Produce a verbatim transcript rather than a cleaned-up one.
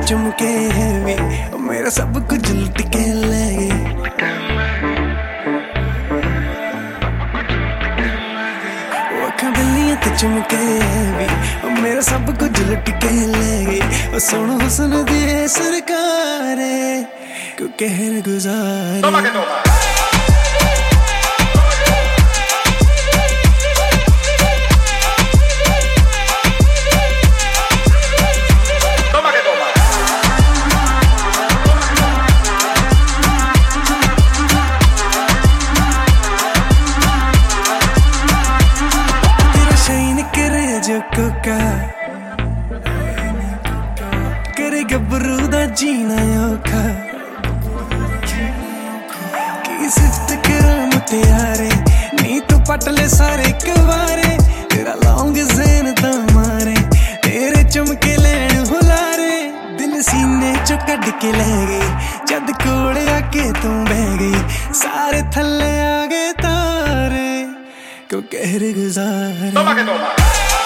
चुमके भी मेरा सब कुछ लुट के ले गए। अखां बिल्लियां ते चुमके भी मेरा सब कुछ लुट के ले गए। सुन हुस्न दी सरकार क्यों कहर गुजारे। कोका करे गबरू दा जीना औखा की सिफ्त करा मुत्यारे नी तू पट ले सारे कवारे। तेरा लौंग ज़ैन दा मारे तेरे चमके लैन हुलारे। दिल सीने चो कढ़ के ले गई जद कोल आके तू बह गई। सारे थल्ले आ गए तारे क्यों कहर गुजारे।